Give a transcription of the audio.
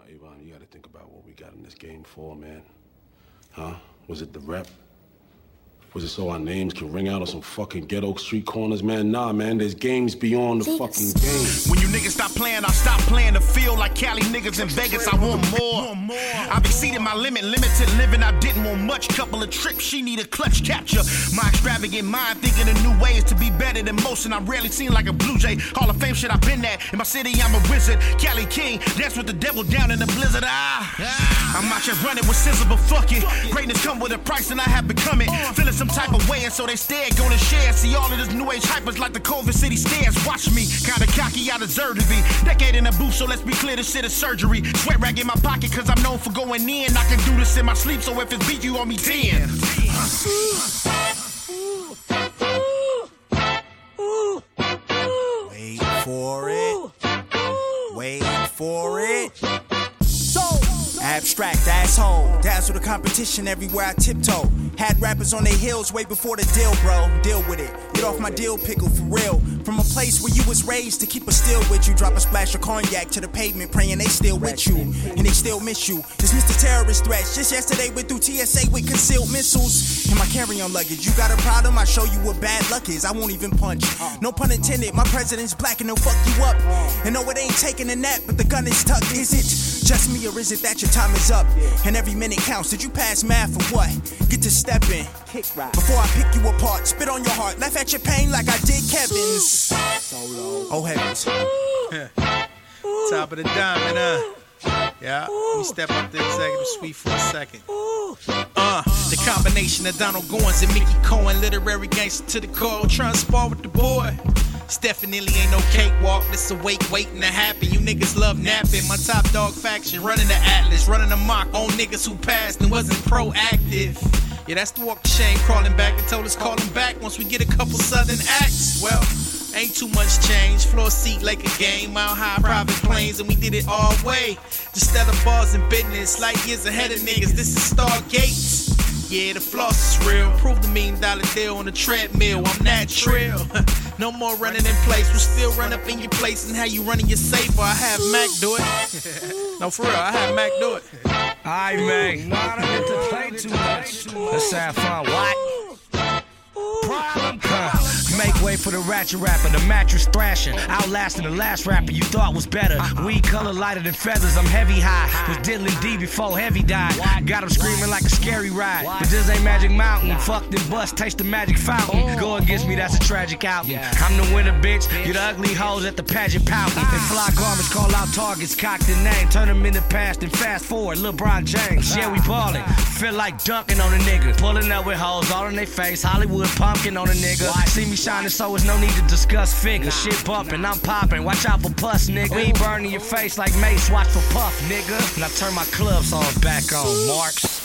Avon, you gotta think about what we got in this game for, man. Huh? Was it the rep? Was it so our names can ring out on some fucking ghetto street corners, man? Nah, man, there's games beyond the fucking game. When you niggas stop playing, I'll stop playing to feel like Cali niggas in Vegas. I want more. I've exceeded my limit, limited living. I didn't want much. Couple of trips, she need a clutch capture. My extravagant mind thinking of new ways to be better than most, and I'm rarely seen like a Blue Jay. Hall of Fame shit I've been at. In my city, I'm a wizard. Cali King, dance with the devil down in the blizzard. I'm out here running with scissors, but fuck it. Greatness come with a price, and I have become it. Feeling some type of way, and so they stare, gonna share. See all of this new age hypers like the Culver City stairs. Watch me, kinda cocky, I deserve to be. Decade in the booth, so let's be clear, this shit is surgery. Sweat rag in my pocket, cause I'm known for going in. I can do this in my sleep, so if it's beat, you owe me 10. Wait for it. Wait for it. Abstract asshole, dazzle the competition everywhere I tiptoe. Had rappers on their heels way before the deal, bro. Deal with it, get off my dill pickle for real. From a place where you was raised to keep a still with you. Drop a splash of cognac to the pavement, praying they still with you, and they still miss you. Dismiss the terrorist threats. Just yesterday went through TSA with concealed missiles. In my carry-on luggage, you got a problem, I show you what bad luck is. I won't even punch. No pun intended, my president's black and he'll fuck you up. And no, it ain't taking a nap, but the gun is tucked. Is it just me or is it that your time is up? And every minute counts. Did you pass math or what? Get to stepping before I pick you apart. Spit on your heart, laugh at your pain like I did Kevin's. Oh heavens. Top of the diamond, yeah, let me step up the executive suite for a second. The combination of Donald Goins and Mickey Cohen, literary gangster to the core, trying to spar with the boy. This definitely ain't no cakewalk, this a waiting to happen. You niggas love napping. My top dog faction running the Atlas, running amok on niggas who passed and wasn't proactive. Yeah, that's the walk of shame, crawling back and told us call him back once we get a couple southern acts. Well, ain't too much change, floor seat like a game, mile high private planes, and we did it all way. Just stellar bars and business, like years ahead of niggas, this is Stargate. Yeah, the floss is real. Prove the $1 million deal on the treadmill. I'm natural. No more running in place. We'll still run up in your place and how you running your safe. Or I have Mac do it. No, for real, I have Mac do it. Alright, man. No, I don't get to play too much. Let's have fun. What? Make way for the ratchet rapper, the mattress thrashing, outlasting the last rapper you thought was better. Weed color lighter than feathers, I'm heavy high. Was diddling D before Heavy died. Got him screaming like a scary ride. But this ain't Magic Mountain. Fuck them bust, taste the magic fountain. Go against me, that's a tragic outing. I'm the winner, bitch. You the ugly hoes at the pageant pouting. And fly garments call out targets, cock the name, turn them in the past and fast forward. LeBron James, yeah, we ballin'. Feel like dunking on a nigga. Pulling up with hoes all in their face. Hollywood pumpkin on a nigga. See me shining, so it's no need to discuss figures. Shit bumping, I'm popping. Watch out for pus, nigga. We burning your face like Mace. Watch for Puff, nigga. And I turn my club song back on, Marks.